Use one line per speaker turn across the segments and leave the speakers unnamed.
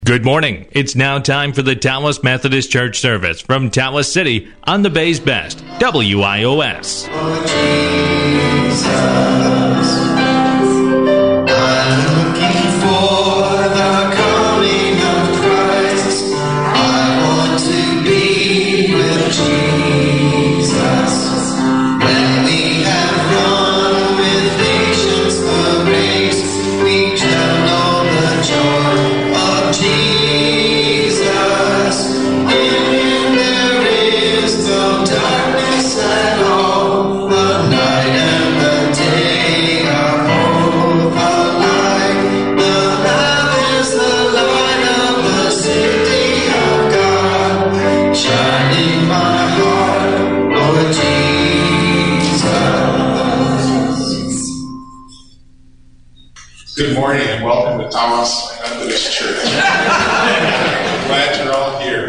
Good morning. It's now time for the Tawas Methodist Church service from Tawas City on the Bay's Best, WIOS.
Oh, Jesus, I'm looking for the coming of Christ. I want to be with Jesus. When we have run with patience the race, we shall know the joy of Jesus. In Him there is no darkness at all. The night and the day are both alike. The Lamb is the light of the city of God, shining my heart, Lord Jesus.
Good morning and welcome to Tawas Methodist Church. I'm glad you're all here.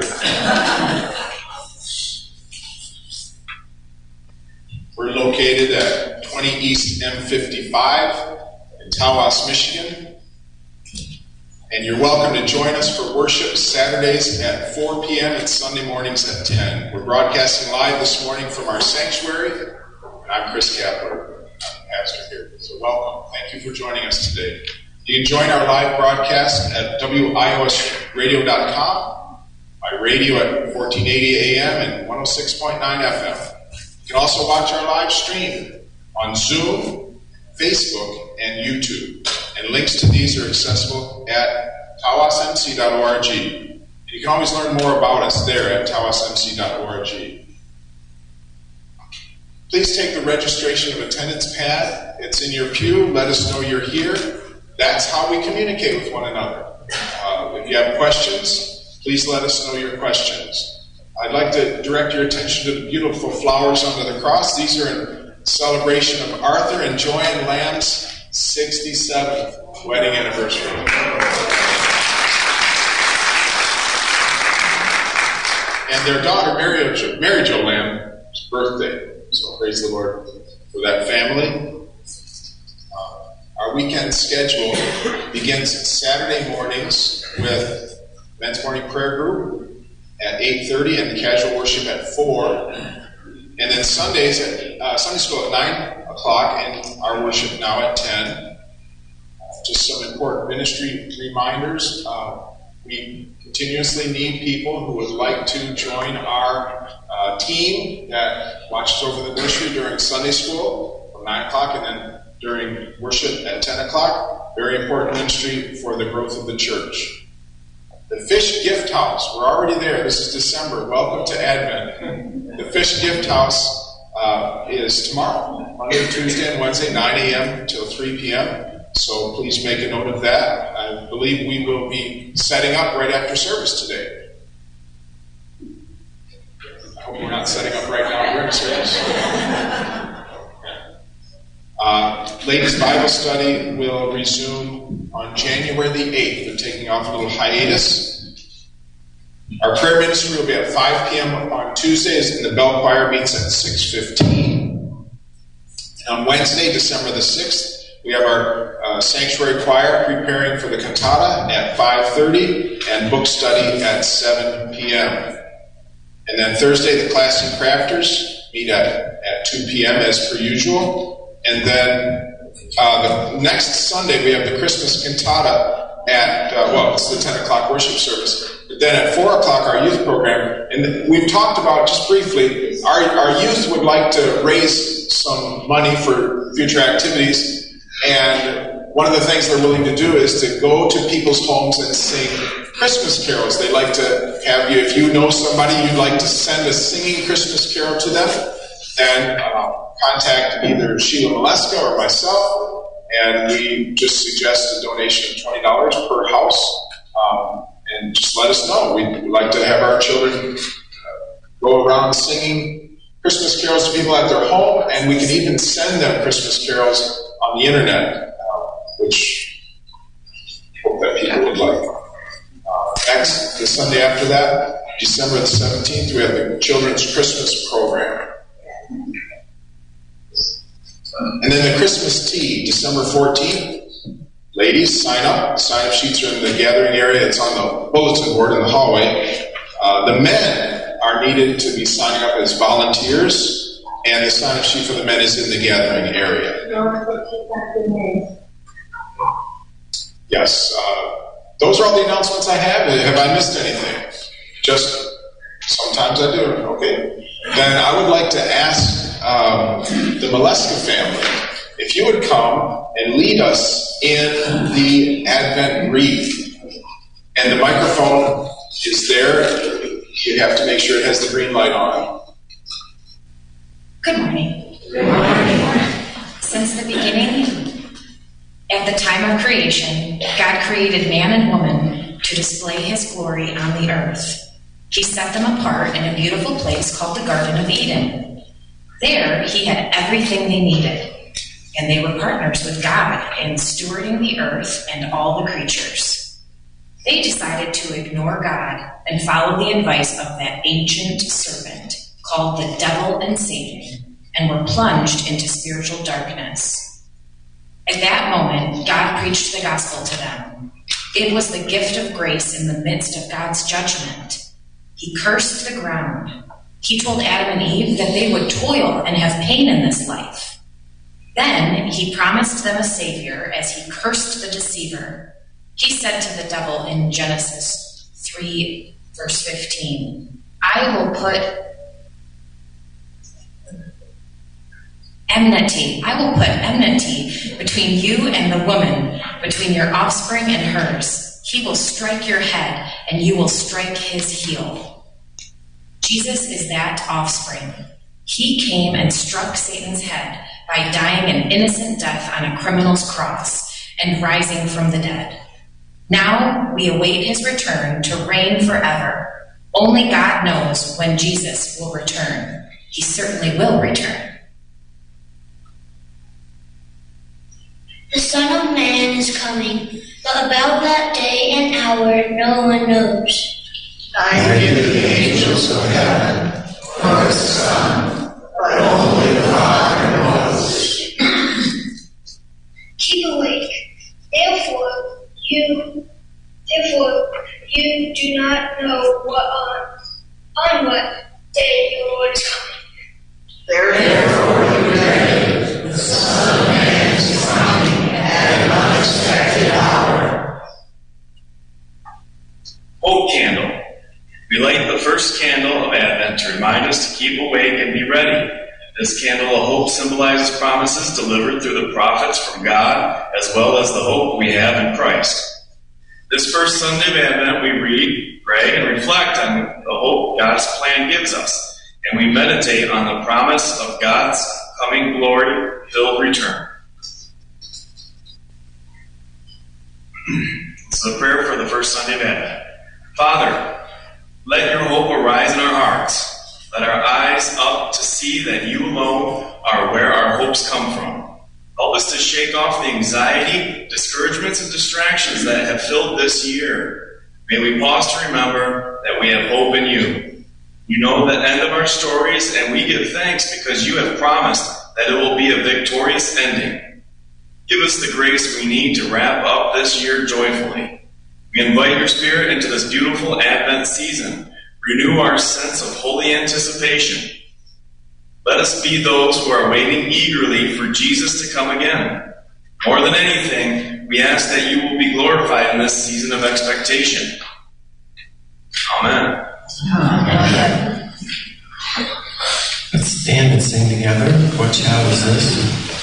We're located at 20 East M55 in Tawas, Michigan. And you're welcome to join us for worship Saturdays at 4 p.m. and Sunday mornings at 10. We're broadcasting live this morning from our sanctuary. And I'm Chris Kapler. I'm the pastor here. So welcome. Thank you for joining us today. You can join our live broadcast at wiosradio.com, by radio at 1480 AM and 106.9 FM. You can also watch our live stream on Zoom, Facebook, and YouTube. And links to these are accessible at tawasmc.org. You can always learn more about us there at tawasmc.org. Please take the registration of attendance pad. It's in your pew. Let us know you're here. That's how we communicate with one another. If you have questions, please let us know your questions. I'd like to direct your attention to the beautiful flowers under the cross. These are in celebration of Arthur and Joanne Lamb's 67th wedding anniversary. And their daughter, Mary Jo Lamb's birthday. So praise the Lord for that family. Our weekend schedule begins Saturday mornings with men's morning prayer group at 8:30 and casual worship at 4. And then Sundays at Sunday school at 9 o'clock and our worship now at 10. Just some important ministry reminders. We continuously need people who would like to join our team that watches over the ministry during Sunday school from 9 o'clock and then during worship at 10 o'clock. Very important ministry for the growth of the church. The Fish Gift House. We're already there. This is December. Welcome to Advent. The Fish Gift House is tomorrow, Monday, Tuesday, and Wednesday, 9 a.m. till 3 p.m. So please make a note of that. I believe we will be setting up right after service today. I hope we're not setting up right now during service. Ladies' Bible study will resume on January the 8th. We're taking off a little hiatus. Our prayer ministry will be at 5 p.m. on Tuesdays, and the bell choir meets at 6:15. And on Wednesday, December the 6th, we have our sanctuary choir preparing for the cantata at 5:30 and book study at 7 p.m. And then Thursday, the class and crafters meet at 2 p.m. as per usual. And then the next Sunday, we have the Christmas cantata at, it's the 10 o'clock worship service. But then at 4 o'clock, our youth program. And we've talked about, just briefly, our youth would like to raise some money for future activities. And one of the things they're willing to do is to go to people's homes and sing Christmas carols. They'd like to have you, if you know somebody you'd like to send a singing Christmas carol to them, then contact either Sheila Maleska or myself, and we just suggest a donation of $20 per house. And just let us know. We'd like to have our children go around singing Christmas carols to people at their home, and we can even send them Christmas carols on the internet, which I hope that people would like. Next, the Sunday after that, December the 17th, we have the Children's Christmas program. And then the Christmas tea, December 14th, Ladies, sign up. Sign-up sheets are in the gathering area. It's on the bulletin board in the hallway. The men are needed to be signing up as volunteers, and the sign-up sheet for the men is in the gathering area. Yes, those are all the announcements I have. Have I missed anything? Just sometimes I do. Okay. Then I would like to ask the Maleska family if you would come and lead us in the Advent wreath. And the microphone is there. You have to make sure it has the green light on.
Good morning. Good morning. Since the beginning, at the time of creation, God created man and woman to display his glory on the earth. He set them apart in a beautiful place called the Garden of Eden. There, he had everything they needed, and they were partners with God in stewarding the earth and all the creatures. They decided to ignore God and follow the advice of that ancient serpent called the devil and Satan, and were plunged into spiritual darkness. At that moment, God preached the gospel to them. It was the gift of grace in the midst of God's judgment. He cursed the ground. He told Adam and Eve that they would toil and have pain in this life. Then he promised them a savior as he cursed the deceiver. He said to the devil in Genesis 3, verse 15, I will put enmity between you and the woman, between your offspring and hers. He will strike your head, and you will strike his heel. Jesus is that offspring. He came and struck Satan's head by dying an innocent death on a criminal's cross and rising from the dead. Now we await his return to reign forever. Only God knows when Jesus will return. He certainly will return.
The Son of Man is coming, but about that day and hour no one knows.
Neither the angels of heaven, nor the Son, but only the Father knows.
Keep awake. Therefore you do not know on what day your Lord is coming.
Therefore you pray, the Son of Man is coming at an unexpected hour.
Hope candle. We light the first candle of Advent to remind us to keep awake and be ready. This candle of hope symbolizes promises delivered through the prophets from God, as well as the hope we have in Christ. This first Sunday of Advent, we read, pray, and reflect on the hope God's plan gives us, and we meditate on the promise of God's coming glory-filled return. This is a prayer for the first Sunday of Advent. Father, let your hope arise in our hearts. Let our eyes up to see that you alone are where our hopes come from. Help us to shake off the anxiety, discouragements, and distractions that have filled this year. May we pause to remember that we have hope in you. You know the end of our stories, and we give thanks because you have promised that it will be a victorious ending. Give us the grace we need to wrap up this year joyfully. We invite your Spirit into this beautiful Advent season. Renew our sense of holy anticipation. Let us be those who are waiting eagerly for Jesus to come again. More than anything, we ask that you will be glorified in this season of expectation. Amen.
Amen. Let's stand and sing together. What child is this?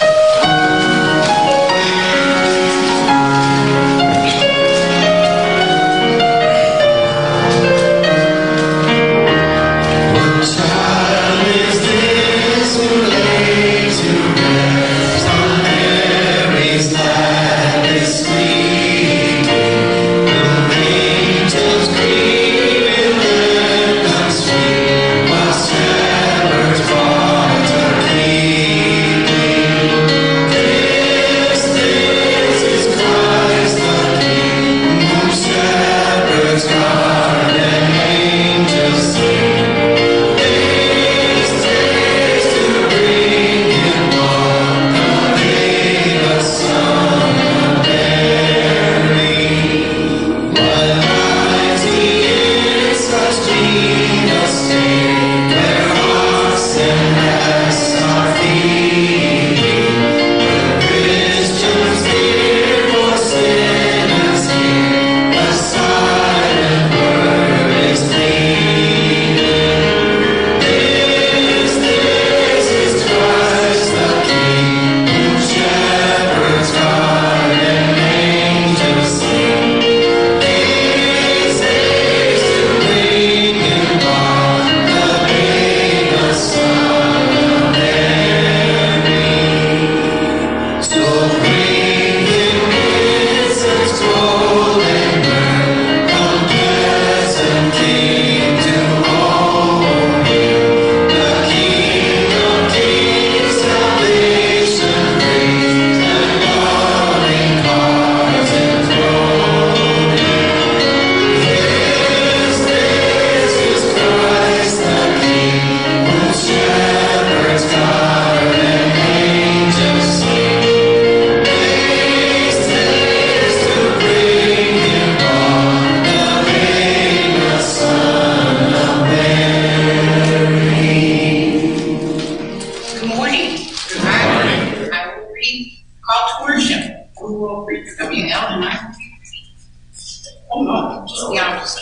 opposite.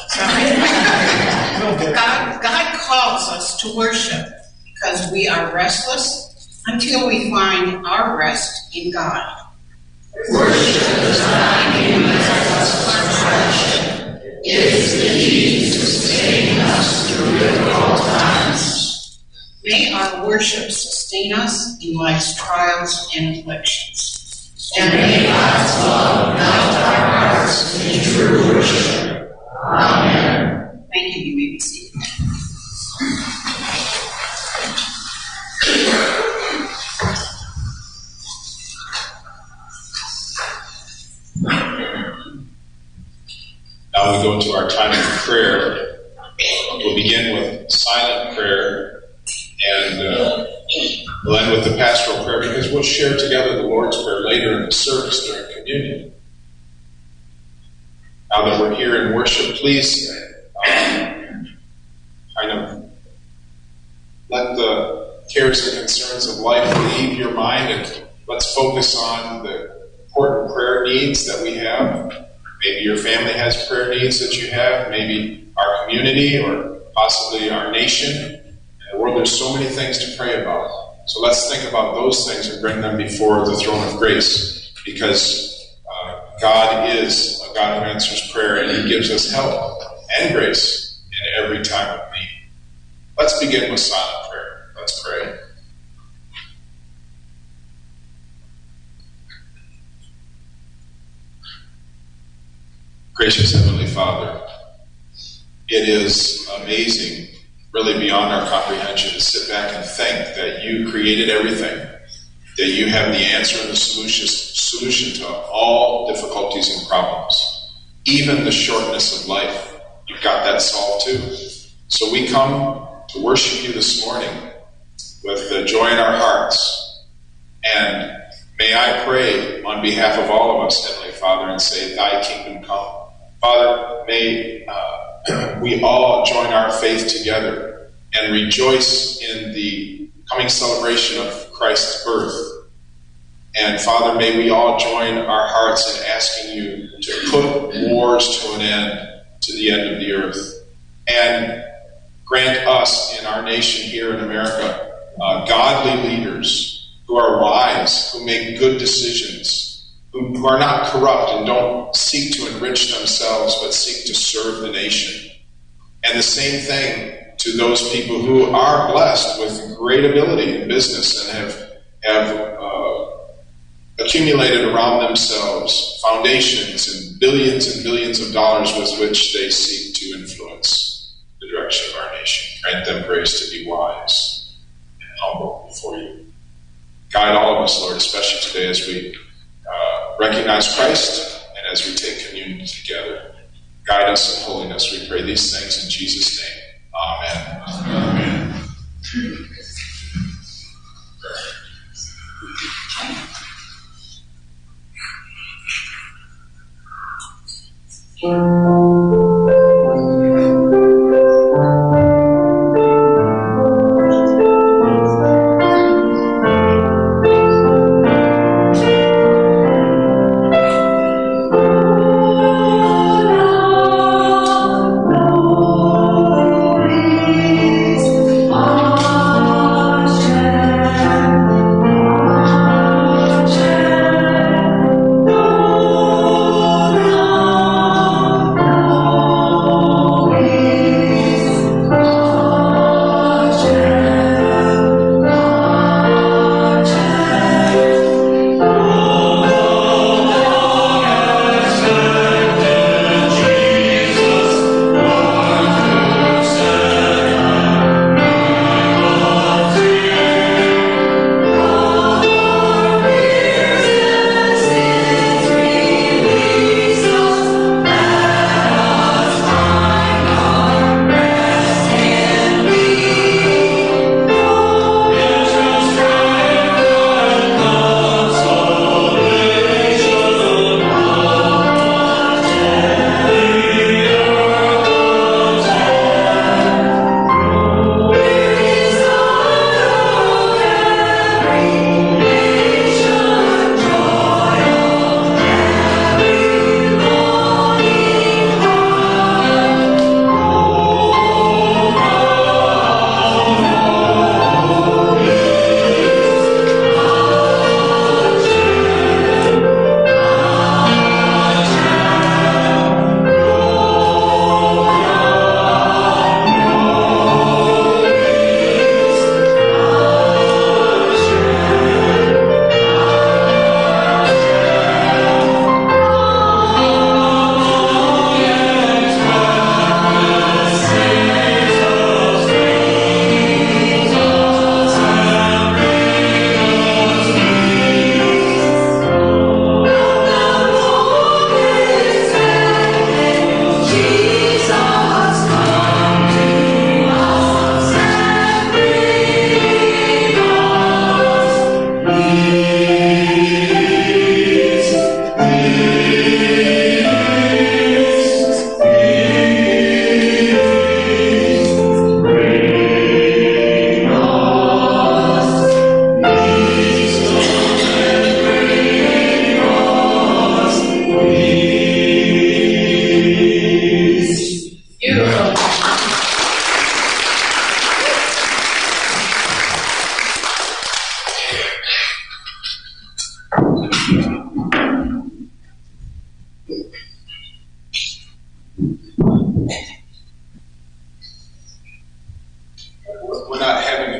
God calls us to worship because we are restless until we find our rest in God.
Worship does not mean us. It is the key to sustaining us through difficult times.
May our worship sustain us in life's trials and afflictions.
And may God's love melt our hearts in true worship. Amen.
Thank you. You may be seated.
Now we go to our time of prayer. We'll begin with silent prayer and we'll end with the pastoral prayer because we'll share together the Lord's Prayer later in the service during communion. Now that we're here in worship, please kind of let the cares and concerns of life leave your mind and let's focus on the important prayer needs that we have. Maybe your family has prayer needs that you have, maybe our community or possibly our nation. In the world, there's so many things to pray about. So let's think about those things and bring them before the throne of grace because God is a God who answers prayer and He gives us help and grace in every time of need. Let's begin with silent prayer. Let's pray. Gracious Heavenly Father, it is amazing, really beyond our comprehension, to sit back and think that you created everything, that you have the answer and the solution to all difficulties and problems, even the shortness of life. You've got that solved too. So we come to worship you this morning with joy in our hearts. And may I pray on behalf of all of us, Heavenly Father, and say, Thy kingdom come. Father, may we all join our faith together and rejoice in the coming celebration of Christ's birth. And Father, may we all join our hearts in asking you to put wars to an end, to the end of the earth. And grant us in our nation here in America godly leaders who are wise, who make good decisions, who are not corrupt and don't seek to enrich themselves, but seek to serve the nation. And the same thing to those people who are blessed with great ability in business and have accumulated around themselves foundations and billions of dollars with which they seek to influence the direction of our nation. Grant them grace to be wise and humble before you. Guide all of us, Lord, especially today as we recognize Christ and as we take communion together. Guide us in holiness. We pray these things in Jesus' name. Amen. Amen.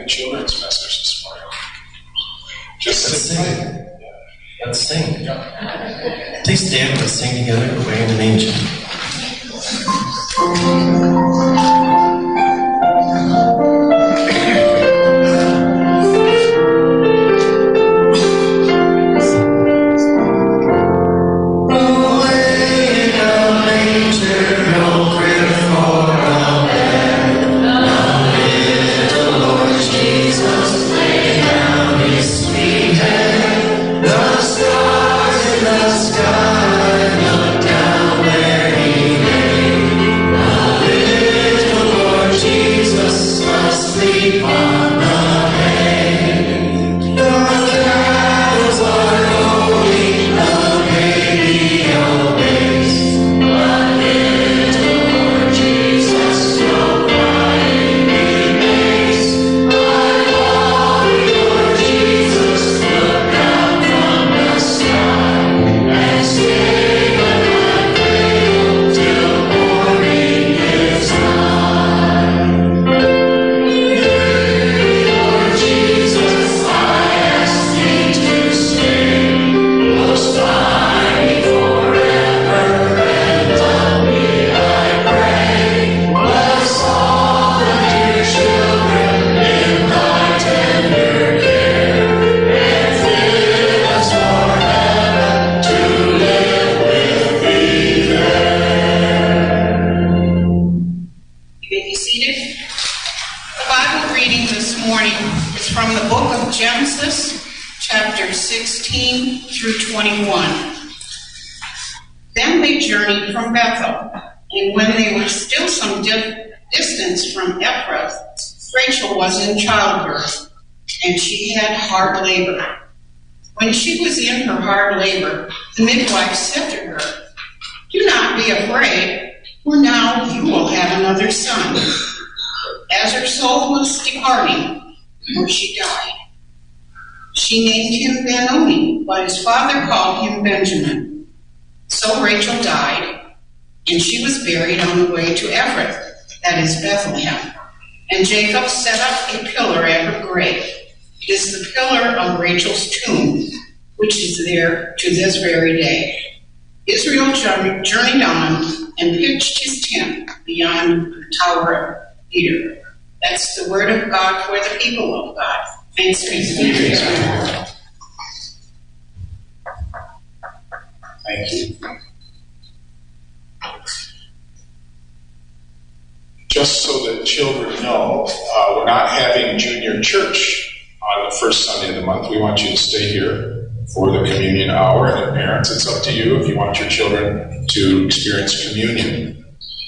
the children's message this morning?
Let's sing. Let's sing. Please stand. Let's sing together. Away in the manger.
In childbirth, and she had hard labor. When she was in her hard labor, the midwife said to her, "Do not be afraid, for now you will have another son." As her soul was departing, before she died, she named him Benoni, but his father called him Benjamin. So Rachel died, and she was buried on the way to Ephrath, that is Bethlehem. And Jacob set up a pillar at her grave. It is the pillar of Rachel's tomb, which is there to this very day. Israel journeyed on and pitched his tent beyond the Tower of Peter. That's the word of God for the people of God. Thanks be to Israel.
Thank you. Just so that children know, we're not having junior church on the first Sunday of the month. We want you to stay here for the communion hour. And parents, it's up to you if you want your children to experience communion.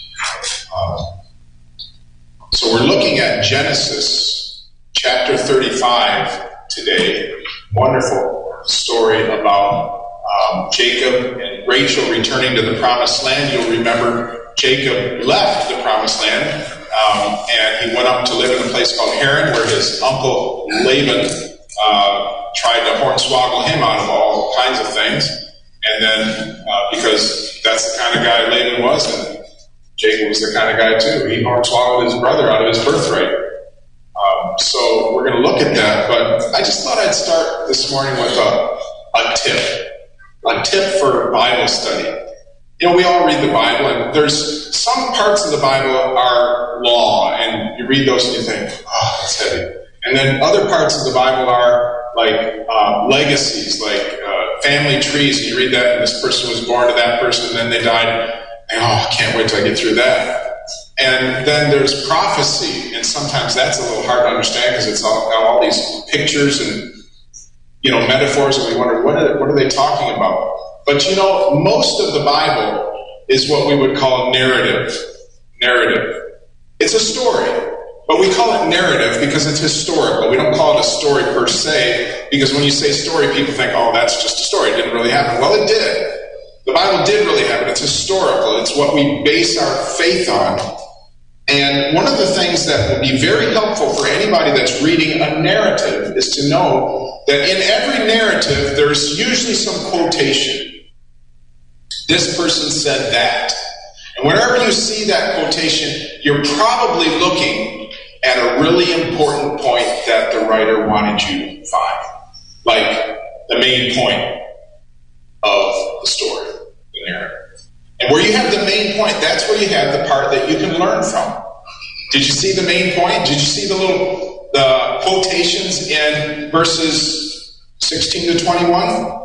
So we're looking at Genesis chapter 35 today. Wonderful story about Jacob and Rachel returning to the promised land. You'll remember Jacob left the promised land and he went up to live in a place called Haran, where his uncle Laban tried to hornswoggle him out of all kinds of things. And then because that's the kind of guy Laban was, and Jacob was the kind of guy too, he hornswoggled his brother out of his birthright. So we're going to look at that, but I just thought I'd start this morning with a tip for Bible study. You know, we all read the Bible, and there's some parts of the Bible are law, and you read those and you think, oh, that's heavy. And then other parts of the Bible are like legacies, like family trees, and you read that, and this person was born to that person, and then they died, and I can't wait till I get through that. And then there's prophecy, and sometimes that's a little hard to understand because it's all these pictures and, you know, metaphors, and we wonder, what are they talking about? But you know, most of the Bible is what we would call narrative. It's a story, but we call it narrative because it's historical. We don't call it a story per se, because when you say story, people think, oh, that's just a story. It didn't really happen. Well, it did. The Bible did really happen. It's historical. It's what we base our faith on. And one of the things that would be very helpful for anybody that's reading a narrative is to know that in every narrative, there's usually some quotation. This person said that. And whenever you see that quotation, you're probably looking at a really important point that the writer wanted you to find. Like the main point of the story, the narrative. And where you have the main point, that's where you have the part that you can learn from. Did you see the main point? Did you see the quotations in verses 16 to 21?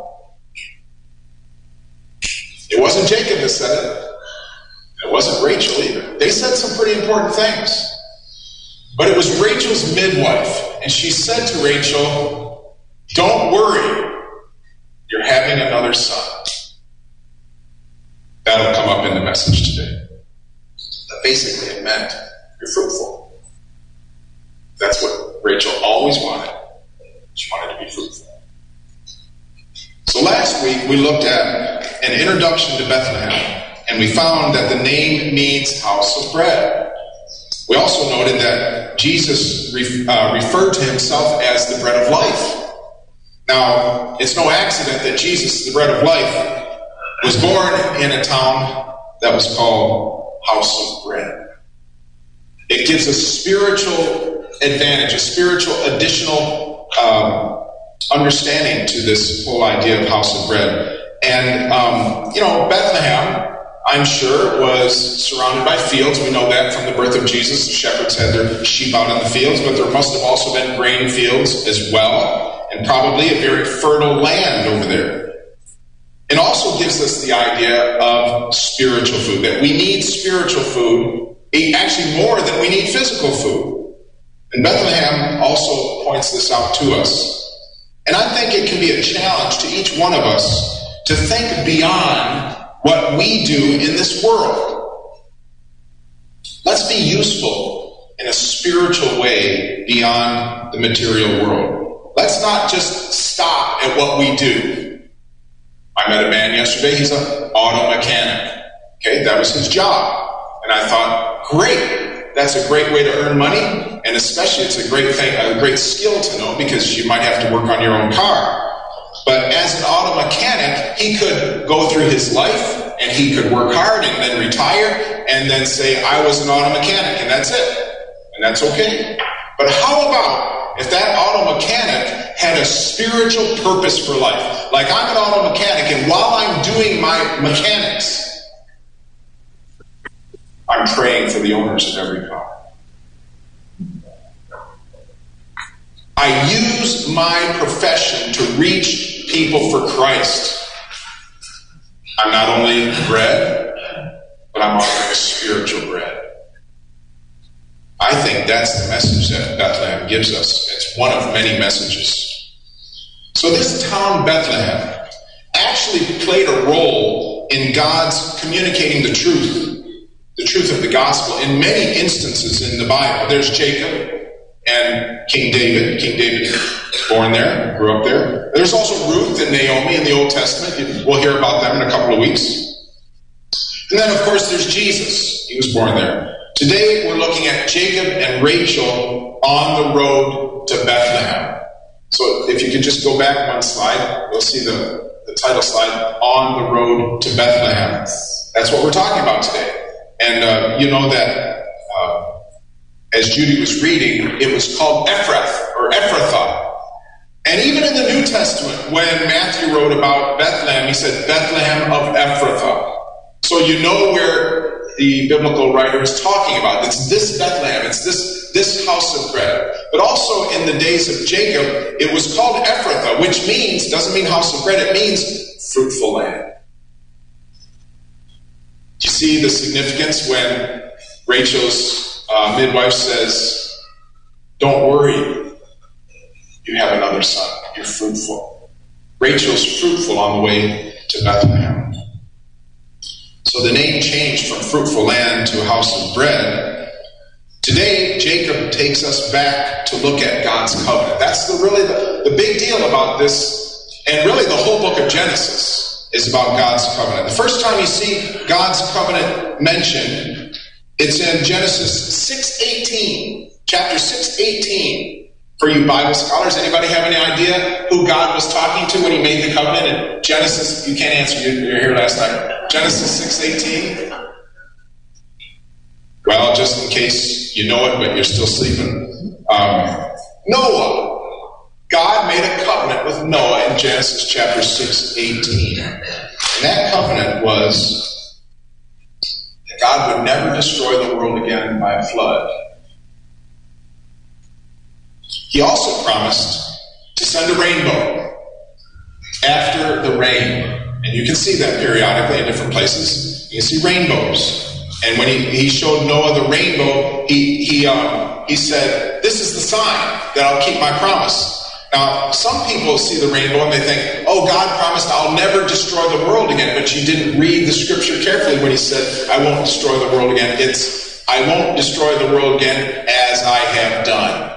It wasn't Jacob that said it. It wasn't Rachel either. They said some pretty important things. But it was Rachel's midwife, and she said to Rachel, "Don't worry, you're having another son." That'll come up in the message today. But basically it meant you're fruitful. That's what Rachel always wanted. She wanted to be fruitful. So last week we looked at an introduction to Bethlehem, and we found that the name means house of bread. We also noted that Jesus referred to himself as the bread of life. Now, it's no accident that Jesus, the bread of life, was born in a town that was called House of Bread. It gives a spiritual advantage, a spiritual additional understanding to this whole idea of House of Bread. And, Bethlehem, I'm sure, was surrounded by fields. We know that from the birth of Jesus. The shepherds had their sheep out in the fields, but there must have also been grain fields as well, and probably a very fertile land over there. It also gives us the idea of spiritual food, that we need spiritual food, actually more than we need physical food. And Bethlehem also points this out to us. And I think it can be a challenge to each one of us to think beyond what we do in this world. Let's be useful in a spiritual way beyond the material world. Let's not just stop at what we do. I met a man yesterday, he's an auto mechanic. Okay, that was his job. And I thought, great, that's a great way to earn money, and especially it's a great thing, a great skill to know, because you might have to work on your own car. But as an auto mechanic, he could go through his life, and he could work hard and then retire, and then say, I was an auto mechanic, and that's it. And that's okay. But how about if that auto mechanic had a spiritual purpose for life? Like, I'm an auto mechanic, and while I'm doing my mechanics, I'm praying for the owners of every car. I use my profession to reach people for Christ. I'm not only bread, but I'm offering spiritual bread. I think that's the message that Bethlehem gives us. It's one of many messages. So this town, Bethlehem, actually played a role in God's communicating the truth of the gospel in many instances in the Bible. There's Jacob and King David. King David was born there, grew up there. There's also Ruth and Naomi in the Old Testament. We'll hear about them in a couple of weeks. And then, of course, there's Jesus. He was born there. Today, we're looking at Jacob and Rachel on the road to Bethlehem. So if you could just go back one slide, you'll see the title slide, On the Road to Bethlehem. That's what we're talking about today. And you know that as Judy was reading, it was called Ephrathah. And even in the New Testament, when Matthew wrote about Bethlehem, he said Bethlehem of Ephrathah. So you know where the biblical writer is talking about. It's this Bethlehem, it's this house of bread. But also in the days of Jacob, it was called Ephrathah, which means, doesn't mean house of bread, it means fruitful land. Do you see the significance when Rachel's midwife says, don't worry, you have another son, you're fruitful. Rachel's fruitful on the way to Bethlehem. So the name changed from fruitful land to house of bread. Today, Jacob takes us back to look at God's covenant. That's really the big deal about this, and really the whole book of Genesis is about God's covenant. The first time you see God's covenant mentioned, it's in Genesis 6:18, chapter 6:18. For you Bible scholars, anybody have any idea who God was talking to when he made the covenant in Genesis? You can't answer, you were here last night. Genesis 6:18. Well, just in case you know it, but you're still sleeping. Noah. God made a covenant with Noah in Genesis chapter 6:18. And that covenant was that God would never destroy the world again by a flood. He also promised to send a rainbow after the rain. And you can see that periodically in different places. You can see rainbows. And when he showed Noah the rainbow, he said, "This is the sign that I'll keep my promise." Now, some people see the rainbow and they think, "Oh, God promised I'll never destroy the world again." But you didn't read the scripture carefully when he said, "I won't destroy the world again." It's, "I won't destroy the world again as I have done."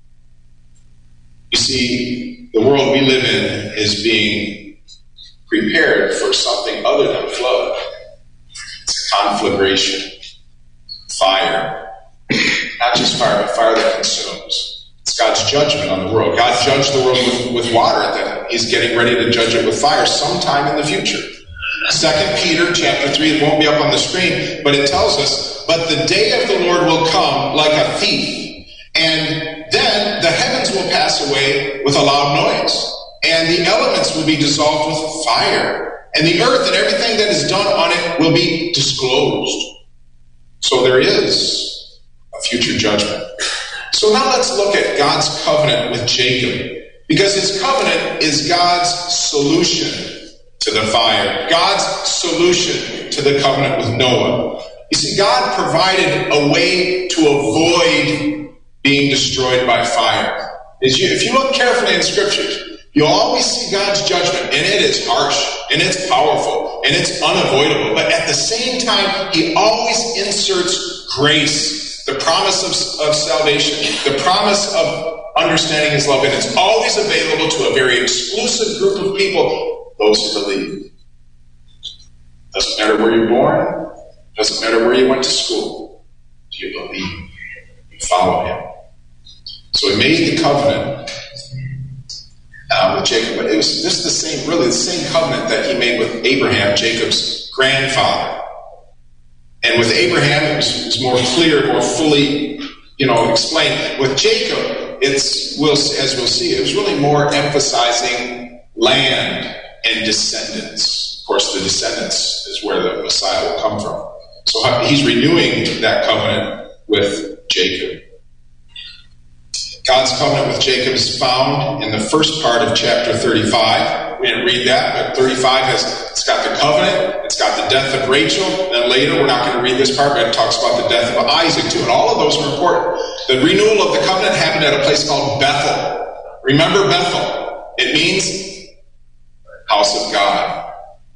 You see, the world we live in is being prepared for something other than flood. It's a conflagration, fire. Not just fire, but fire that consumes. It's God's judgment on the world. God judged the world with water, that he's getting ready to judge it with fire sometime in the future. 2 Peter chapter 3, it won't be up on the screen, but it tells us, "But the day of the Lord will come like a thief, and then the heavens will pass away with a loud noise, and the elements will be dissolved with fire, and the earth and everything that is done on it will be disclosed." So there is a future judgment. So now let's look at God's covenant with Jacob, because his covenant is God's solution to the fire, God's solution to the covenant with Noah. You see, God provided a way to avoid being destroyed by fire. If you look carefully in Scriptures, you'll always see God's judgment, and it is harsh, and it's powerful, and it's unavoidable. But at the same time, he always inserts grace, the promise of salvation, the promise of understanding his love, and it's always available to a very exclusive group of people, those who believe. Doesn't matter where you're born, doesn't matter where you went to school. Do you believe? You follow him. So he made the covenant with Jacob, but it was just the same covenant that he made with Abraham, Jacob's grandfather. And with Abraham, it was more clear, more fully, explained. With Jacob, as we'll see, it was really more emphasizing land and descendants. Of course, the descendants is where the Messiah will come from. So he's renewing that covenant with Jacob. God's covenant with Jacob is found in the first part of chapter 35. We didn't read that, but 35 it's got the covenant, it's got the death of Rachel. Then later, we're not going to read this part, but it talks about the death of Isaac too. And all of those are important. The renewal of the covenant happened at a place called Bethel. Remember Bethel? It means house of God.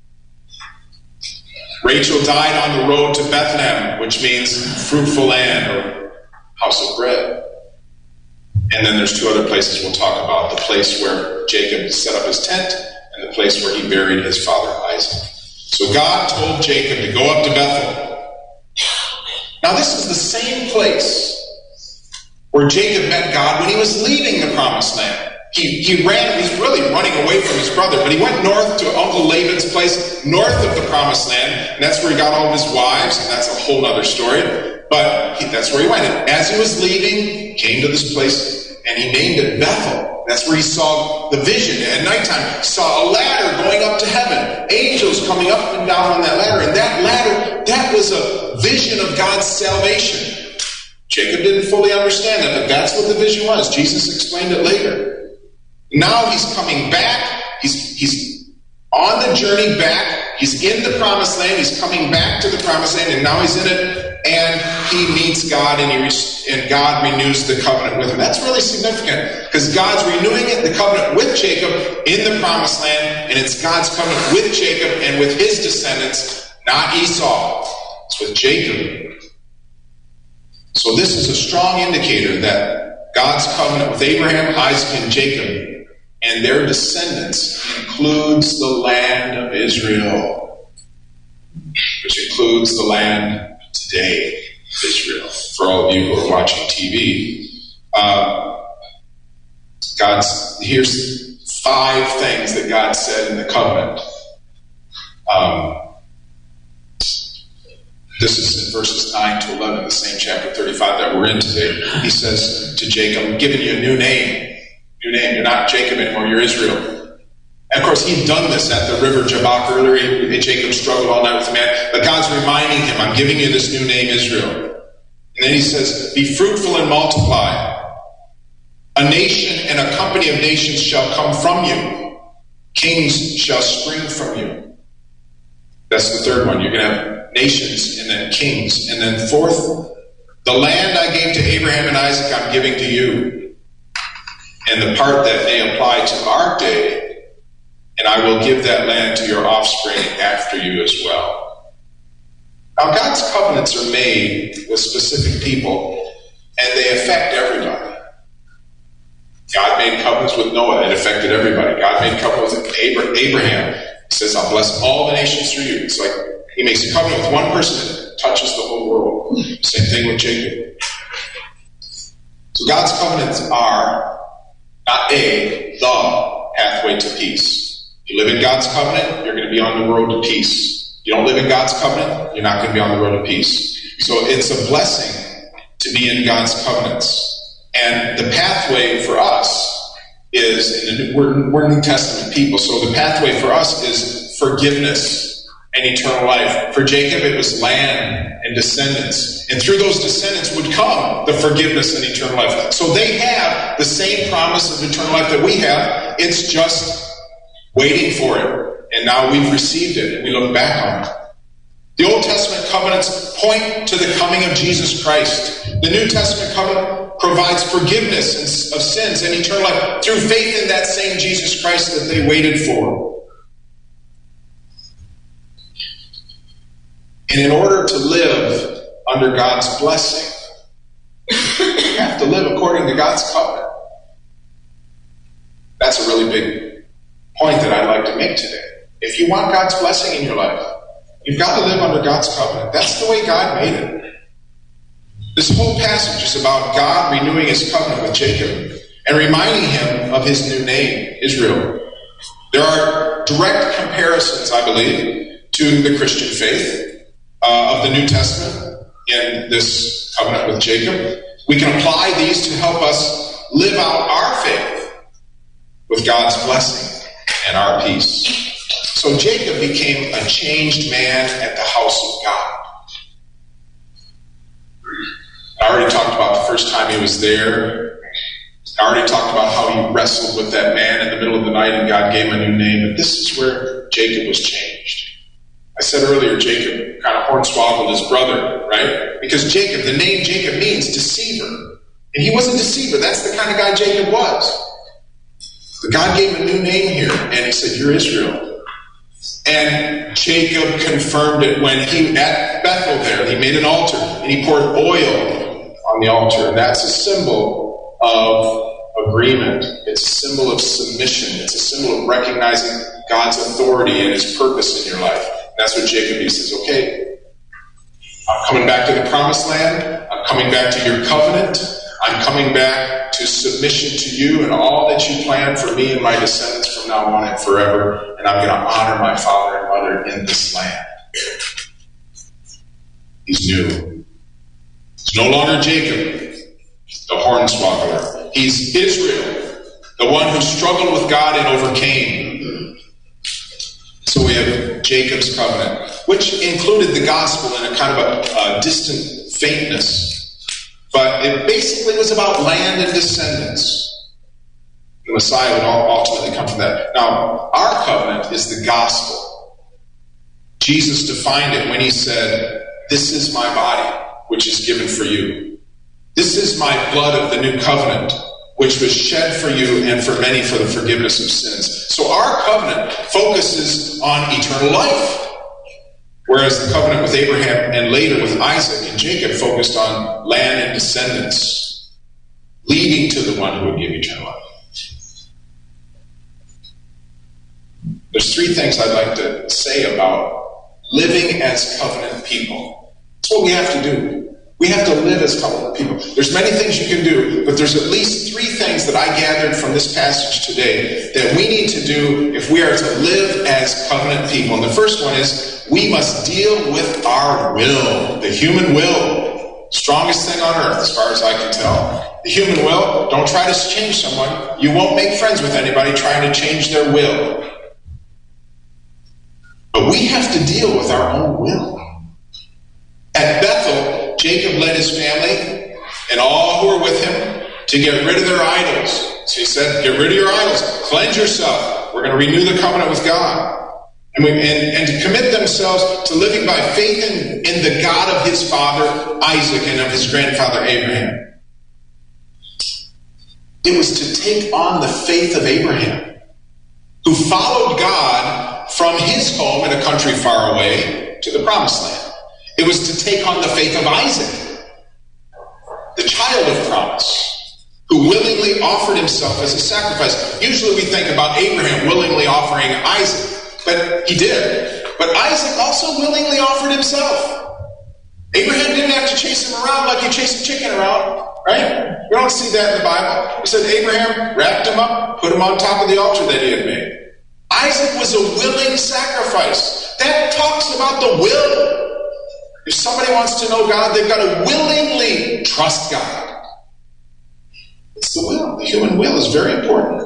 Rachel died on the road to Bethlehem, which means fruitful land or house of bread. And then there's two other places we'll talk about. The place where Jacob set up his tent and the place where he buried his father Isaac. So God told Jacob to go up to Bethel. Now this is the same place where Jacob met God when he was leaving the promised land. He's really running away from his brother, but he went north to Uncle Laban's place, north of the promised land, and that's where he got all of his wives, and that's a whole other story. But that's where he went. And as he was leaving, he came to this place, and he named it Bethel. That's where he saw the vision at nighttime. He saw a ladder going up to heaven, angels coming up and down on that ladder. And that ladder, that was a vision of God's salvation. Jacob didn't fully understand that, but that's what the vision was. Jesus explained it later. Now he's coming back. He's on the journey back. He's in the promised land. He's coming back to the promised land, and now he's in it. And he meets God, and God renews the covenant with him. That's really significant, because God's renewing the covenant with Jacob in the promised land, and it's God's covenant with Jacob and with his descendants, not Esau. It's with Jacob. So this is a strong indicator that God's covenant with Abraham, Isaac, and Jacob and their descendants includes the land of Israel, which includes the land today, Israel. For all of you who are watching TV, here's 5 things that God said in the covenant This is in verses 9 to 11, the same chapter 35 that we're in today. He says to Jacob, I'm giving you a new name. New name. You're not Jacob anymore, you're Israel. And of course, he'd done this at the river Jabbok earlier. Jacob struggled all night with the man. But God's reminding him, I'm giving you this new name, Israel. And then he says, be fruitful and multiply. A nation and a company of nations shall come from you. Kings shall spring from you. That's the third one. You're going to have nations and then kings. And then fourth, the land I gave to Abraham and Isaac, I'm giving to you. And the part that may apply to our day, and I will give that land to your offspring after you as well. Now, God's covenants are made with specific people, and they affect everybody. God made covenants with Noah. It affected everybody. God made covenants with Abraham. He says, I'll bless all the nations through you. It's like he makes a covenant with one person and it touches the whole world. Same thing with Jacob. So God's covenants are not the pathway to peace. If you live in God's covenant, you're going to be on the road to peace. If you don't live in God's covenant, you're not going to be on the road to peace. So it's a blessing to be in God's covenants. And the pathway for us is, we're New Testament people, so the pathway for us is forgiveness and eternal life. For Jacob, it was land and descendants. And through those descendants would come the forgiveness and eternal life. So they have the same promise of eternal life that we have. It's just waiting for it. And now we've received it, and we look back on it. The Old Testament covenants point to the coming of Jesus Christ. The New Testament covenant provides forgiveness of sins and eternal life through faith in that same Jesus Christ that they waited for. And in order to live under God's blessing, you have to live according to God's covenant. That's a really big point that I'd like to make today. If you want God's blessing in your life, you've got to live under God's covenant. That's the way God made it. This whole passage is about God renewing his covenant with Jacob and reminding him of his new name, Israel. There are direct comparisons, I believe, to the Christian faith of the New Testament in this covenant with Jacob. We can apply these to help us live out our faith with God's blessing and our peace. So Jacob became a changed man at the house of God. I already talked about the first time he was there. I already talked about how he wrestled with that man in the middle of the night and God gave him a new name. But this is where Jacob was changed. I said earlier, Jacob kind of hornswoggled his brother, right? Because Jacob, the name Jacob means deceiver. And he was a deceiver. That's the kind of guy Jacob was. But God gave him a new name here, and he said, you're Israel. And Jacob confirmed it when he, at Bethel there, he made an altar, and he poured oil on the altar. And that's a symbol of agreement. It's a symbol of submission. It's a symbol of recognizing God's authority and his purpose in your life. And that's what Jacob, he says, okay, I'm coming back to the promised land. I'm coming back to your covenant. I'm coming back to submission to you and all that you plan for me and my descendants from now on and forever. And I'm going to honor my father and mother in this land. He's new. He's no longer Jacob, the hornswoggler. He's Israel, the one who struggled with God and overcame. So we have Jacob's covenant, which included the gospel in a kind of a distant faintness. But it basically was about land and descendants. The Messiah would ultimately come from that. Now, our covenant is the gospel. Jesus defined it when he said, this is my body, which is given for you. This is my blood of the new covenant, which was shed for you and for many for the forgiveness of sins. So our covenant focuses on eternal life. Whereas the covenant with Abraham and later with Isaac and Jacob focused on land and descendants, leading to the one who would give eternal life. There's three things I'd like to say about living as covenant people. That's what we have to do. We have to live as covenant people. There's many things you can do, but there's at least three things that I gathered from this passage today that we need to do if we are to live as covenant people. And the first one is we must deal with our will, the human will. Strongest thing on earth, as far as I can tell. The human will, don't try to change someone. You won't make friends with anybody trying to change their will. But we have to deal with our own will. At Bethel, Jacob led his family and all who were with him to get rid of their idols. So he said, get rid of your idols. Cleanse yourself. We're going to renew the covenant with God. And to commit themselves to living by faith in the God of his father Isaac and of his grandfather Abraham. It was to take on the faith of Abraham, who followed God from his home in a country far away to the promised land. It was to take on the faith of Isaac, the child of promise, who willingly offered himself as a sacrifice. Usually we think about Abraham willingly offering Isaac. But he did. But Isaac also willingly offered himself. Abraham didn't have to chase him around like you chase a chicken around, right? We don't see that in the Bible. It said Abraham wrapped him up, put him on top of the altar that he had made. Isaac was a willing sacrifice. That talks about the will. If somebody wants to know God, they've got to willingly trust God. It's the will. The human will is very important.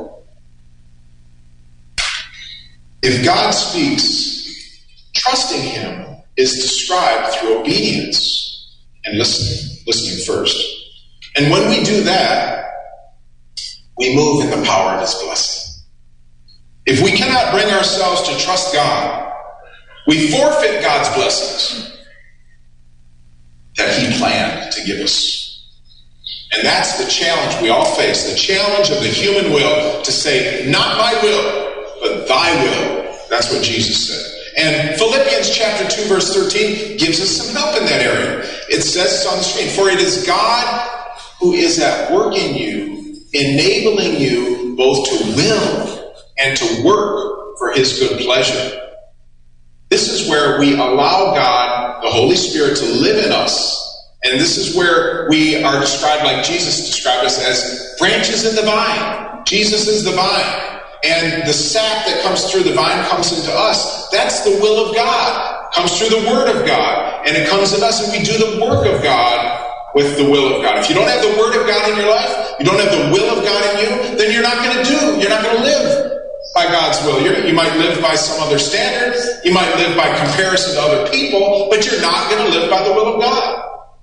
If God speaks, trusting him is described through obedience and listening first. And when we do that, we move in the power of his blessing. If we cannot bring ourselves to trust God, we forfeit God's blessings that he planned to give us. And that's the challenge we all face, the challenge of the human will to say, not my will, but thy will. That's what Jesus said. And Philippians chapter 2, verse 13 gives us some help in that area. It says it's on the screen. For it is God who is at work in you, enabling you both to will and to work for his good pleasure. This is where we allow God, the Holy Spirit, to live in us. And this is where we are described like Jesus described us as branches in the vine. Jesus is the vine. And the sap that comes through the vine comes into us. That's the will of God. Comes through the Word of God. And it comes in us, and we do the work of God with the will of God. If you don't have the Word of God in your life, you don't have the will of God in you, then you're not going to live by God's will. You might live by some other standard. You might live by comparison to other people, but you're not going to live by the will of God.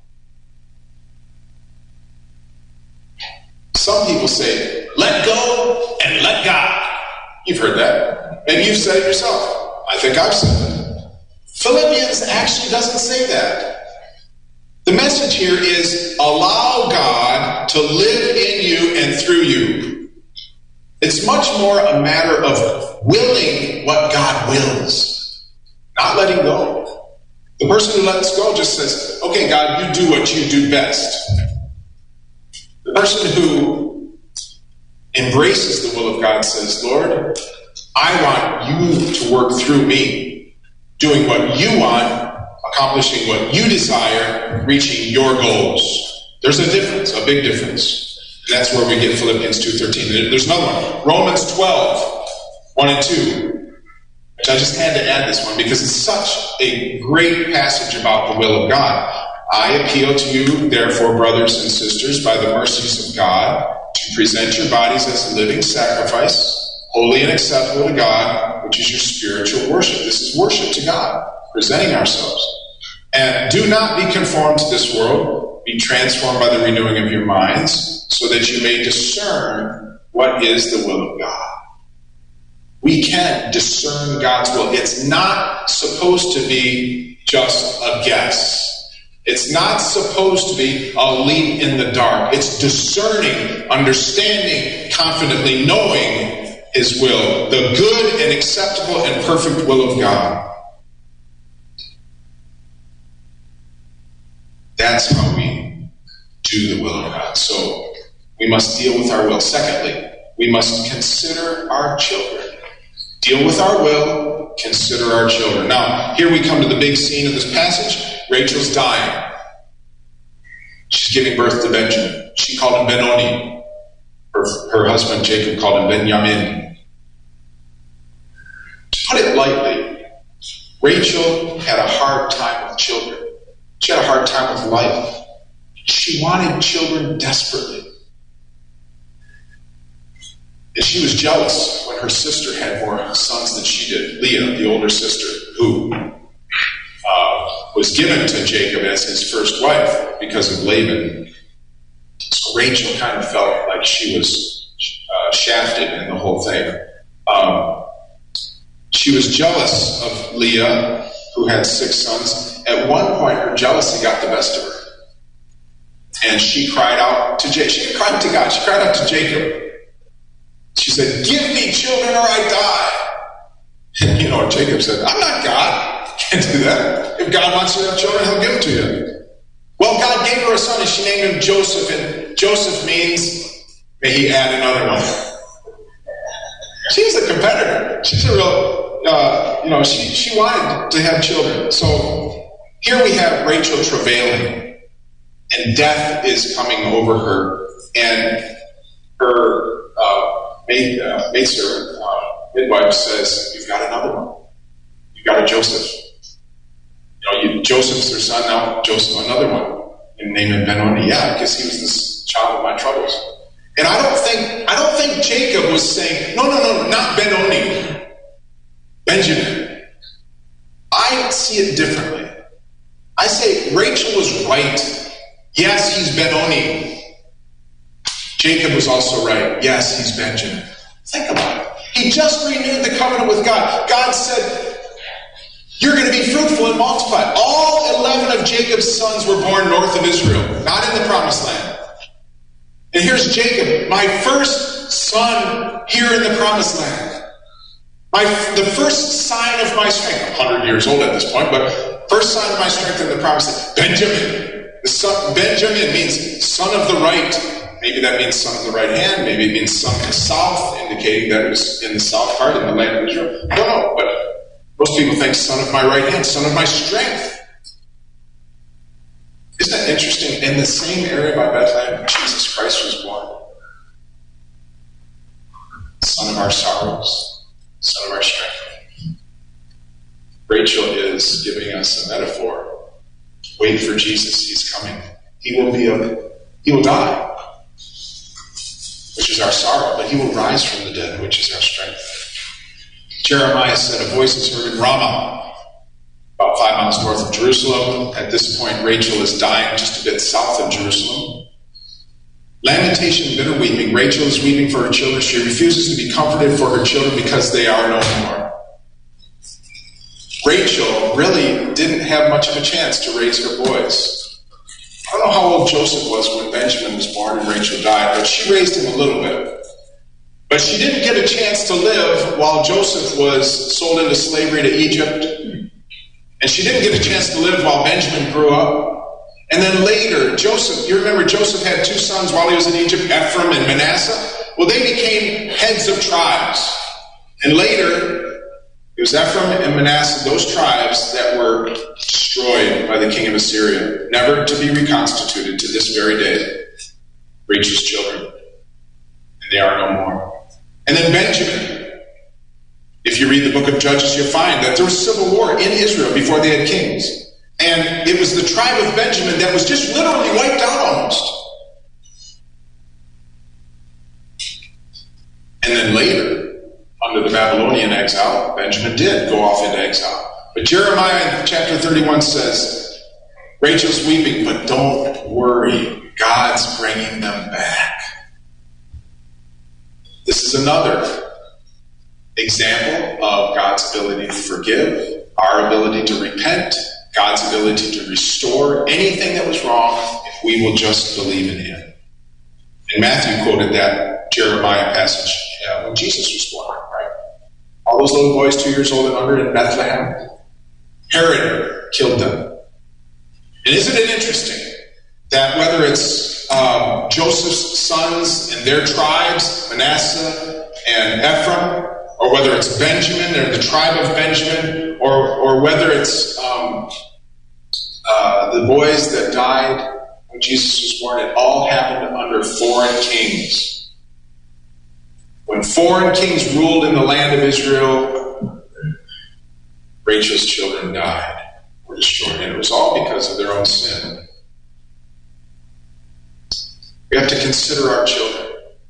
Some people say, let go and let God. You've heard that. Maybe you've said it yourself. I think I've said it. Philippians actually doesn't say that. The message here is allow God to live in you and through you. It's much more a matter of willing what God wills, not letting go. The person who lets go just says, okay, God, you do what you do best. The person who embraces the will of God says, Lord, I want you to work through me, doing what you want, accomplishing what you desire, reaching your goals. There's a difference, a big difference. And that's where we get Philippians 2:13. There's another one, Romans 12, 1 and 2, which I just had to add this one because it's such a great passage about the will of God. I appeal to you, therefore, brothers and sisters, by the mercies of God, to present your bodies as a living sacrifice, holy and acceptable to God, which is your spiritual worship. This is worship to God, presenting ourselves. And do not be conformed to this world. Be transformed by the renewing of your minds, so that you may discern what is the will of God. We can discern God's will. It's not supposed to be just a guess. It's not supposed to be a leap in the dark. It's discerning, understanding, confidently knowing his will, the good and acceptable and perfect will of God. That's how we do the will of God. So we must deal with our will. Secondly, we must consider our children. Deal with our will, consider our children. Now, here we come to the big scene of this passage. Rachel's dying. She's giving birth to Benjamin. She called him Benoni. Her husband Jacob called him Benjamin. To put it lightly, Rachel had a hard time with children. She had a hard time with life. She wanted children desperately. And she was jealous when her sister had more sons than she did. Leah, the older sister, who was given to Jacob as his first wife because of Laban. So Rachel kind of felt like she was shafted in the whole thing. She was jealous of Leah, who had 6 sons. At one point, her jealousy got the best of her. And she cried out to Jacob. She didn't cry to God. She cried out to Jacob. She said, "Give me children or I die." And Jacob said, "I'm not God. Can't do that. If God wants you to have children, he'll give them to you." Well, God gave her a son, and she named him Joseph. And Joseph means, may he add another one. She's a competitor. She's a real, she wanted to have children. So here we have Rachel travailing, and death is coming over her, and her maidservant, midwife says, "You've got another one. You've got a Joseph. Joseph's their son, now Joseph, another one. And name him Benoni." Yeah, because he was this child of my troubles. And I don't think Jacob was saying, no, not Benoni, Benjamin. I see it differently. I say Rachel was right. Yes, he's Benoni. Jacob was also right. Yes, he's Benjamin. Think about it. He just renewed the covenant with God. God said, "You're going to be fruitful and multiply." All 11 of Jacob's sons were born north of Israel, not in the promised land. And here's Jacob, my first son here in the promised land. The first sign of my strength. I'm 100 years old at this point, but first sign of my strength in the promised land. Benjamin. Benjamin means son of the right. Maybe that means son of the right hand. Maybe it means son of the south, indicating that it was in the south part in the land of Israel. I don't know, but most people think son of my right hand, son of my strength. Isn't that interesting? In the same area by Bethlehem, Jesus Christ was born. Son of our sorrows, son of our strength. Rachel is giving us a metaphor. Wait for Jesus, he's coming. He will die, which is our sorrow, but he will rise from the dead, which is our strength. Jeremiah said, "A voice is heard in Ramah," about 5 miles north of Jerusalem. At this point, Rachel is dying just a bit south of Jerusalem. Lamentation, bitter weeping. Rachel is weeping for her children. She refuses to be comforted for her children because they are no more. Rachel really didn't have much of a chance to raise her boys. I don't know how old Joseph was when Benjamin was born and Rachel died, but she raised him a little bit. But she didn't get a chance to live while Joseph was sold into slavery to Egypt. And she didn't get a chance to live while Benjamin grew up. And then later, Joseph, you remember Joseph had 2 sons while he was in Egypt, Ephraim and Manasseh? Well, they became heads of tribes. And later, it was Ephraim and Manasseh, those tribes that were destroyed by the king of Assyria, never to be reconstituted to this very day. Rachel's children. And they are no more. And then Benjamin. If you read the book of Judges, you'll find that there was civil war in Israel before they had kings. And it was the tribe of Benjamin that was just literally wiped out almost. And then later, under the Babylonian exile, Benjamin did go off into exile. But Jeremiah in chapter 31 says, Rachel's weeping, but don't worry, God's bringing them back. This is another example of God's ability to forgive, our ability to repent, God's ability to restore anything that was wrong if we will just believe in Him. And Matthew quoted that Jeremiah passage when Jesus was born, right? All those little boys 2 years old and under in Bethlehem, Herod killed them. And isn't it interesting that whether it's Joseph's sons and their tribes, Manasseh and Ephraim, or whether it's Benjamin or the tribe of Benjamin, or whether it's the boys that died when Jesus was born, it all happened under foreign kings. When foreign kings ruled in the land of Israel, Rachel's children died, were destroyed, and it was all because of their own sin. We have to consider our children.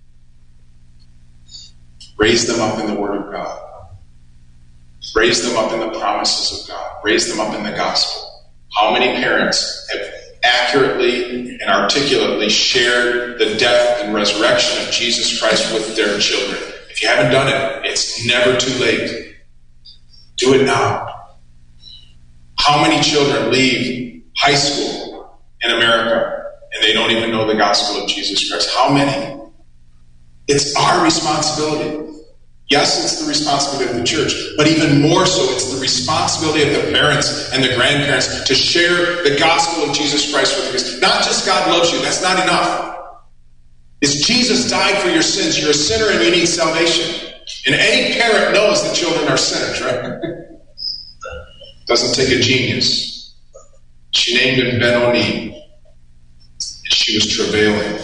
Raise them up in the Word of God. Raise them up in the promises of God. Raise them up in the gospel. How many parents have accurately and articulately shared the death and resurrection of Jesus Christ with their children? If you haven't done it, it's never too late. Do it now. How many children leave high school in America and they don't even know the gospel of Jesus Christ? How many? It's our responsibility. Yes, it's the responsibility of the church, but even more so, it's the responsibility of the parents and the grandparents to share the gospel of Jesus Christ with kids. Not just God loves you, that's not enough. It's Jesus died for your sins. You're a sinner and you need salvation. And any parent knows that children are sinners, right? Doesn't take a genius. She named him Ben-Oni, and she was travailing.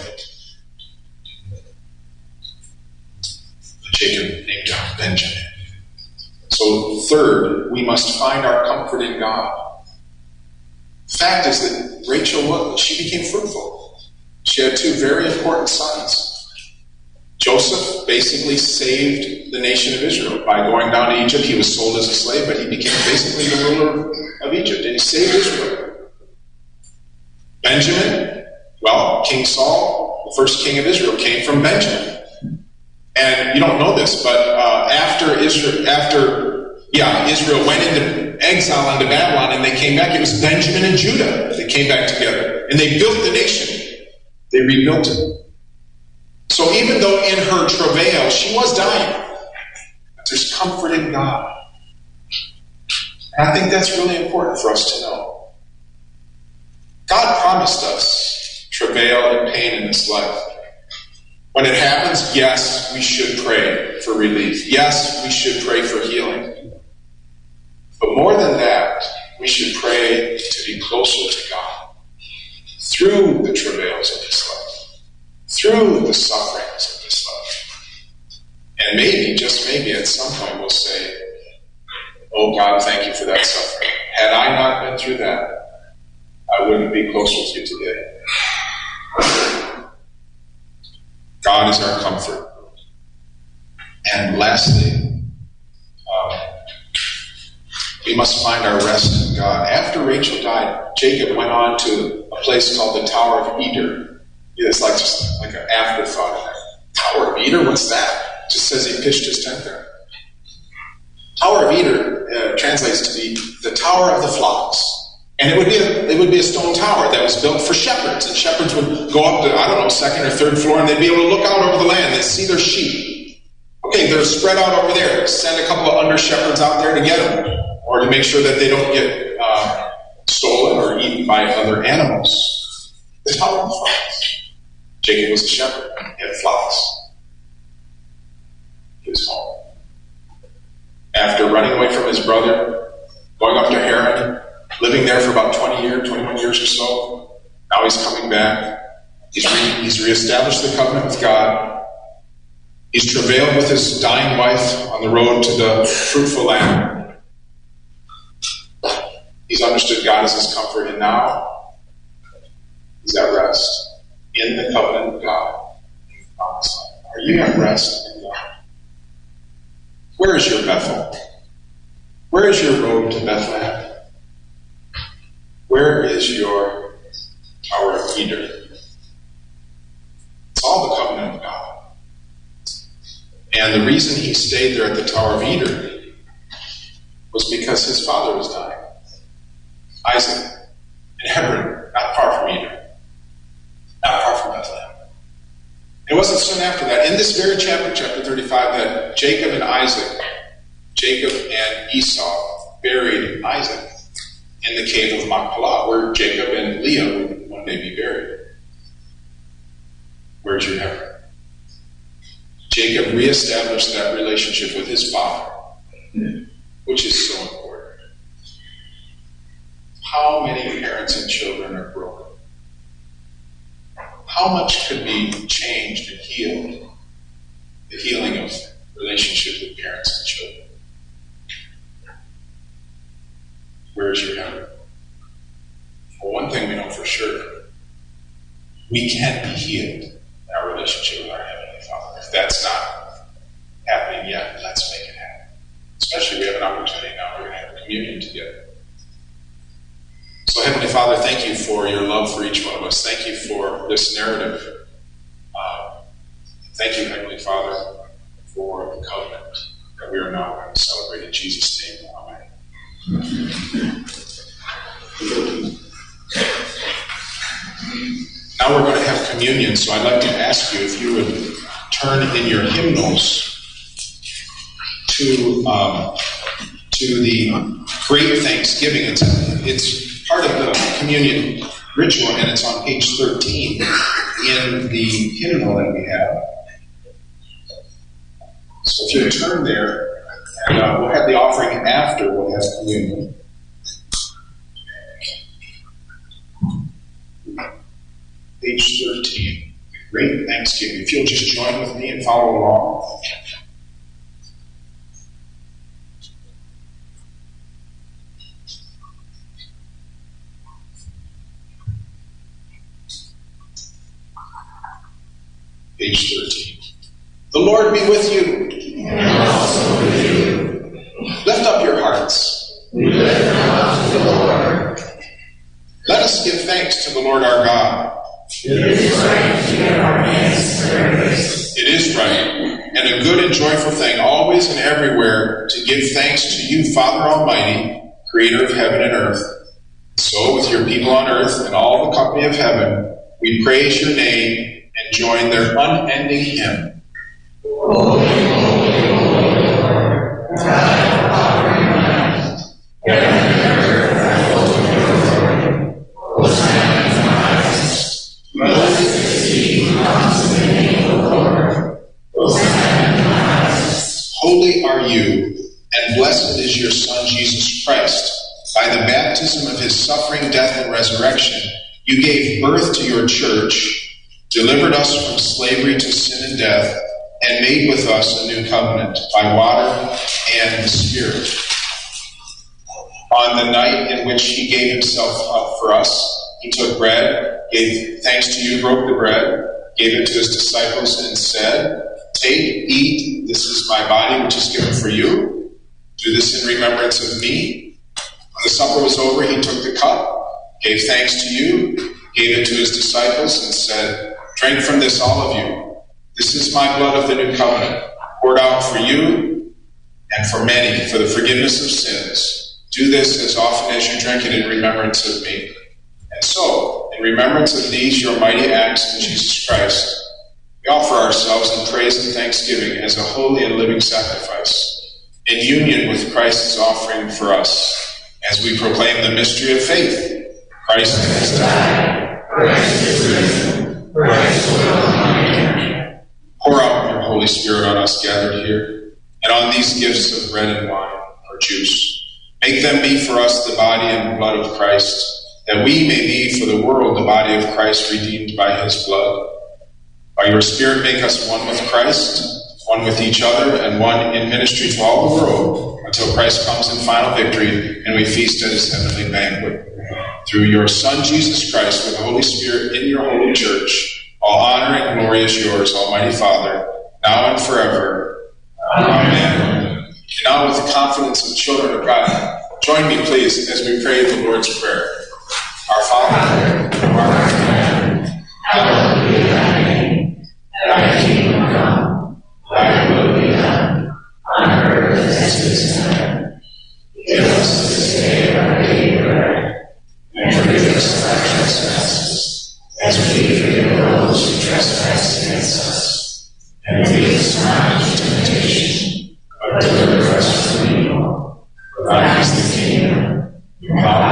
Jacob named him Benjamin. So third, we must find our comfort in God. The fact is that Rachel, she became fruitful. She had two very important sons. Joseph basically saved the nation of Israel by going down to Egypt. He was sold as a slave, but he became basically the ruler of Egypt, and he saved Israel. Benjamin, well, King Saul, the first king of Israel, came from Benjamin. And you don't know this, but after Israel went into exile into Babylon and they came back, it was Benjamin and Judah that came back together. And they built the nation. They rebuilt it. So even though in her travail she was dying, there's comfort in God. And I think that's really important for us to know. God promised us travail and pain in this life. When it happens, yes, we should pray for relief. Yes, we should pray for healing. But more than that, we should pray to be closer to God through the travails of this life, through the sufferings of this life. And maybe, just maybe, at some point we'll say, oh God, thank you for that suffering. Had I not been through that, I wouldn't be close with you today. God is our comfort. And lastly, we must find our rest in God. After Rachel died, Jacob went on to a place called the Tower of Eder. It's like just like an afterthought. Tower of Eder? What's that? It just says he pitched his tent there. Tower of Eder translates to be the Tower of the Flocks. And it would be a stone tower that was built for shepherds. And shepherds would go up to, second or third floor, and they'd be able to look out over the land and see their sheep. Okay, they're spread out over there. Send a couple of under-shepherds out there to get them, or to make sure that they don't get stolen or eaten by other animals. The Tower of the Flocks. Jacob was a shepherd. He had flocks. He was home. After running away from his brother, going up to Haran, living there for about 21 years or so. Now he's coming back. He's reestablished the covenant with God. He's travailed with his dying wife on the road to the fruitful land. He's understood God as his comfort, and now he's at rest in the covenant of God. Are you at rest in God? Where is your Bethel? Where is your road to Bethlehem? Where is your Tower of Eder? It's all the covenant of God. And the reason he stayed there at the Tower of Eder was because his father was dying. Isaac in Hebron, not far from Eder, not far from Bethlehem. It wasn't soon after that, in this very chapter, chapter 35, that Jacob and Esau buried Isaac in the cave of Machpelah, where Jacob and Leah would one day be buried. Where's your Hebron? Jacob reestablished that relationship with his father, which is so important. How many parents and children are broken? How much could be changed and healed? The healing of relationship with parents and children. where is your heaven? Well, one thing we know for sure, we can be healed in our relationship with our Heavenly Father. If that's not happening yet, let's make it happen. Especially we have an opportunity now. We're going to have communion together. So, Heavenly Father, thank you for your love for each one of us. Thank you for this narrative. Thank you, Heavenly Father, for the covenant that we are now going to celebrate in Jesus' name. Amen. Now we're going to have communion, so I'd like to ask you if you would turn in your hymnals to the Great Thanksgiving. It's part of the communion ritual, and it's on page 13 in the hymnal that we have. So if you turn there, and we'll have the offering after we'll have communion. Page 13, Great Thanksgiving. If you'll just join with me and follow along. Page 13. The Lord be with you.
And also with you.
Lift up your hearts.
We lift them up to the Lord.
Let us give thanks to the Lord our God.
It is right to give our hands service.
It is right, and a good and joyful thing, always and everywhere, to give thanks to you, Father Almighty, Creator of heaven and earth. So, with your people on earth and all the company of heaven, we praise your name and join their unending hymn.
Holy, holy, holy Lord, God of power and might, heaven and earth are full of your glory. Hosanna in the highest. Blessed is he who comes in the name of the Lord. Hosanna in the highest.
Holy are you, and blessed is your Son, Jesus Christ. By the baptism of his suffering, death, and resurrection, you gave birth to your church, delivered us from slavery to sin and death, and made with us a new covenant by water and the Spirit. On the night in which he gave himself up for us, he took bread, gave thanks to you, broke the bread, gave it to his disciples, and said, "Take, eat, this is my body which is given for you. Do this in remembrance of me." When the supper was over, he took the cup, gave thanks to you, gave it to his disciples, and said, "Drink from this, all of you. This is my blood of the new covenant, poured out for you and for many for the forgiveness of sins. Do this as often as you drink it in remembrance of me." And so, in remembrance of these your mighty acts in Jesus Christ, we offer ourselves in praise and thanksgiving as a holy and living sacrifice, in union with Christ's offering for us, as we proclaim the mystery of faith. Christ has died.
Christ is risen. Christ will come again.
Pour out your Holy Spirit on us gathered here, and on these gifts of bread and wine or juice. Make them be for us the body and blood of Christ, that we may be for the world the body of Christ redeemed by his blood. By your Spirit make us one with Christ, one with each other, and one in ministry to all the world, until Christ comes in final victory and we feast at his heavenly banquet. Through your Son, Jesus Christ, with the Holy Spirit in your holy church, all honor and glory is yours, Almighty Father, now and forever. Amen. And now, with the confidence of children of God, join me, please, as we pray the Lord's Prayer. Our Father, who art in heaven, hallowed be thy name. Thy kingdom come, thy will be done, on earth as it is in heaven. Give us this day our daily bread, and forgive us our trespasses, as we forgive those who trespass against us. And lead us not into temptation, but deliver us from evil. For thine is the kingdom, the power,